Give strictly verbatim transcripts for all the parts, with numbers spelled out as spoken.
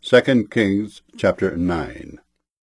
Second Kings chapter nine.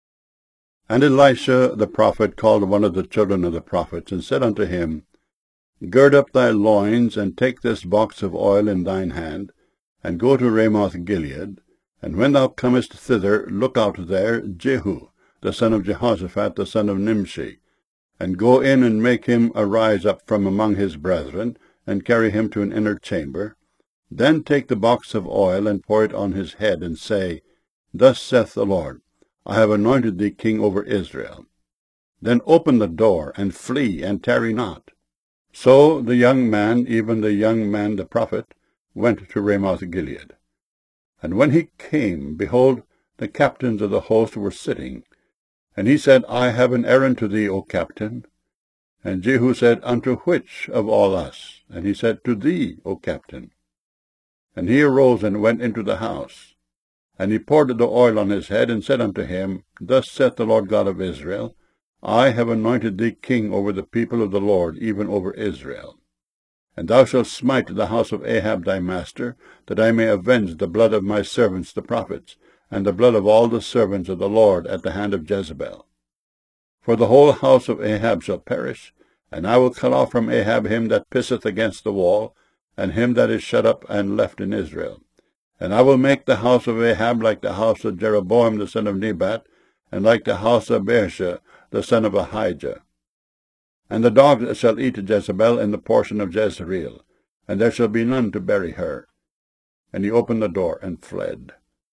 And Elisha the prophet called one of the children of the prophets, and said unto him, Gird up thy loins, and take this box of oil in thine hand, and go to Ramoth Gilead, and when thou comest thither, look out there Jehu, the son of Jehoshaphat, the son of Nimshi, and go in and make him arise up from among his brethren, and carry him to an inner chamber. Then take the box of oil, and pour it on his head, and say, Thus saith the Lord, I have anointed thee king over Israel. Then open the door, and flee, and tarry not. So the young man, even the young man the prophet, went to Ramoth Gilead. And when he came, behold, the captains of the host were sitting. And he said, I have an errand to thee, O captain. And Jehu said, Unto which of all us? And he said, To thee, O captain. And he arose and went into the house. And he poured the oil on his head, and said unto him, Thus saith the Lord God of Israel, I have anointed thee king over the people of the Lord, even over Israel. And thou shalt smite the house of Ahab thy master, that I may avenge the blood of my servants the prophets, and the blood of all the servants of the Lord at the hand of Jezebel. For the whole house of Ahab shall perish, and I will cut off from Ahab him that pisseth against the wall, and him that is shut up and left in Israel. And I will make the house of Ahab like the house of Jeroboam the son of Nebat, and like the house of Baasha the son of Ahijah. And the dogs shall eat Jezebel in the portion of Jezreel, and there shall be none to bury her. And he opened the door and fled.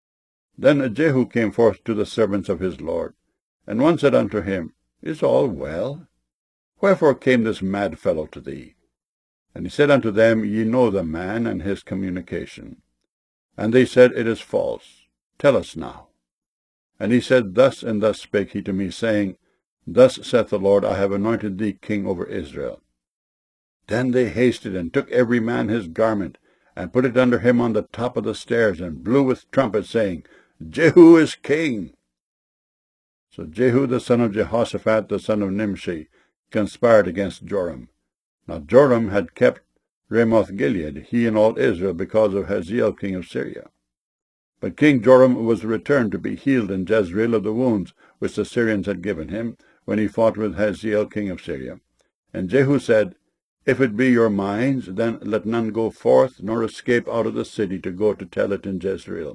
Then Jehu came forth to the servants of his Lord, and one said unto him, Is all well? Wherefore came this mad fellow to thee? And he said unto them, Ye know the man and his communication. And they said, It is false. Tell us now. And he said, Thus and thus spake he to me, saying, Thus saith the Lord, I have anointed thee king over Israel. Then they hasted, and took every man his garment, and put it under him on the top of the stairs, and blew with trumpets, saying, Jehu is king. So Jehu the son of Jehoshaphat, the son of Nimshi, conspired against Joram. Now Joram had kept Ramoth Gilead, he and all Israel, because of Hazael king of Syria. But King Joram was returned to be healed in Jezreel of the wounds which the Syrians had given him, when he fought with Hazael king of Syria. And Jehu said, If it be your minds, then let none go forth, nor escape out of the city to go to tell it in Jezreel.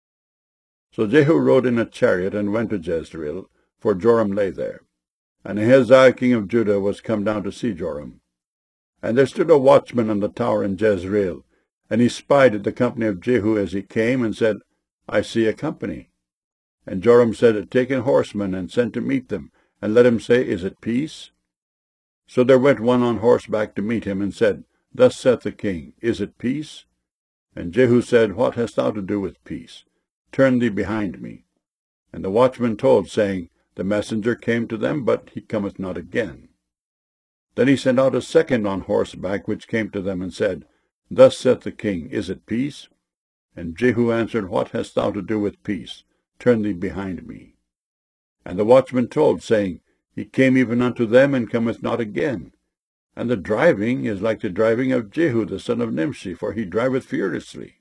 So Jehu rode in a chariot, and went to Jezreel, for Joram lay there. And Ahaziah king of Judah was come down to see Joram. And there stood a watchman on the tower in Jezreel, and he spied at the company of Jehu as he came, and said, I see a company. And Joram said, Take in horsemen, and send to meet them, and let him say, Is it peace? So there went one on horseback to meet him, and said, Thus saith the king, Is it peace? And Jehu said, What hast thou to do with peace? Turn thee behind me. And the watchman told, saying, The messenger came to them, but he cometh not again. Then he sent out a second on horseback, which came to them, and said, Thus saith the king, Is it peace? And Jehu answered, What hast thou to do with peace? Turn thee behind me. And the watchman told, saying, He came even unto them, and cometh not again. And the driving is like the driving of Jehu the son of Nimshi, for he driveth furiously.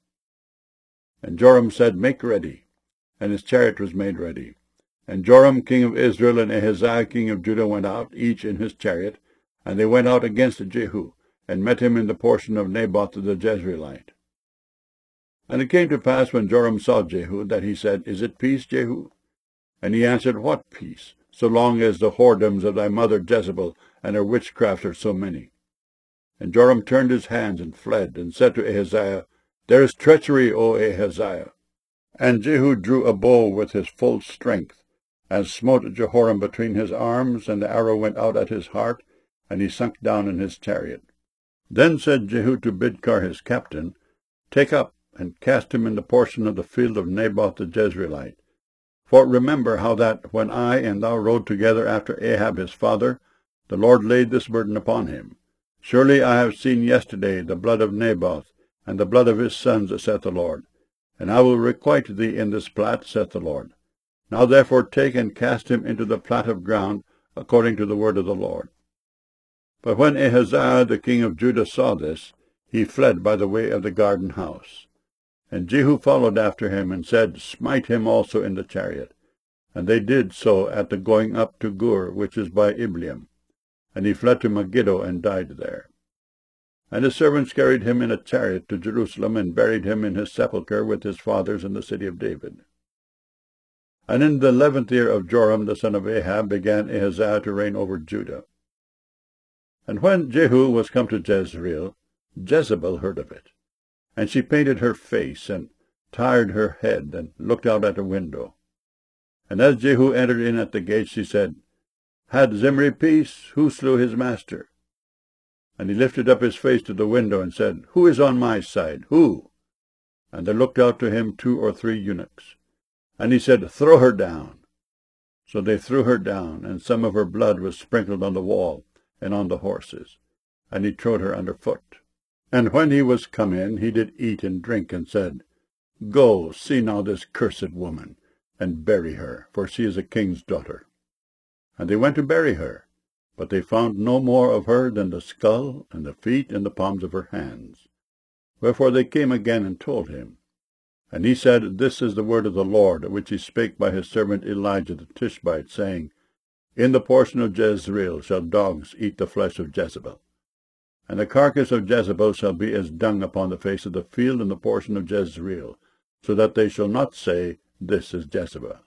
And Joram said, Make ready. And his chariot was made ready. And Joram king of Israel and Ahaziah king of Judah went out, each in his chariot, and they went out against Jehu, and met him in the portion of Naboth the Jezreelite. And it came to pass, when Joram saw Jehu, that he said, Is it peace, Jehu? And he answered, What peace, so long as the whoredoms of thy mother Jezebel and her witchcraft are so many? And Joram turned his hands and fled, and said to Ahaziah, There is treachery, O Ahaziah. And Jehu drew a bow with his full strength, and smote Jehoram between his arms, and the arrow went out at his heart, and he sunk down in his chariot. Then said Jehu to Bidkar his captain, Take up, and cast him in the portion of the field of Naboth the Jezreelite. For remember how that, when I and thou rode together after Ahab his father, the Lord laid this burden upon him. Surely I have seen yesterday the blood of Naboth, and the blood of his sons, saith the Lord. And I will requite thee in this plat, saith the Lord. Now therefore take and cast him into the plat of ground, according to the word of the Lord. But when Ahaziah the king of Judah saw this, he fled by the way of the garden house. And Jehu followed after him, and said, Smite him also in the chariot. And they did so at the going up to Gur, which is by Ibleam. And he fled to Megiddo, and died there. And his servants carried him in a chariot to Jerusalem, and buried him in his sepulchre with his fathers in the city of David. And in the eleventh year of Joram the son of Ahab began Ahaziah to reign over Judah. And when Jehu was come to Jezreel, Jezebel heard of it. And she painted her face, and tired her head, and looked out at a window. And as Jehu entered in at the gate, she said, Had Zimri peace? Who slew his master? And he lifted up his face to the window, and said, Who is on my side? Who? And there looked out to him two or three eunuchs. And he said, Throw her down. So they threw her down, and some of her blood was sprinkled on the wall and on the horses. And he trode her under foot. And when he was come in, he did eat and drink, and said, Go, see now this cursed woman, and bury her, for she is a king's daughter. And they went to bury her, but they found no more of her than the skull, and the feet, and the palms of her hands. Wherefore they came again and told him. And he said, This is the word of the Lord, which he spake by his servant Elijah the Tishbite, saying, In the portion of Jezreel shall dogs eat the flesh of Jezebel. And the carcass of Jezebel shall be as dung upon the face of the field in the portion of Jezreel, so that they shall not say, This is Jezebel.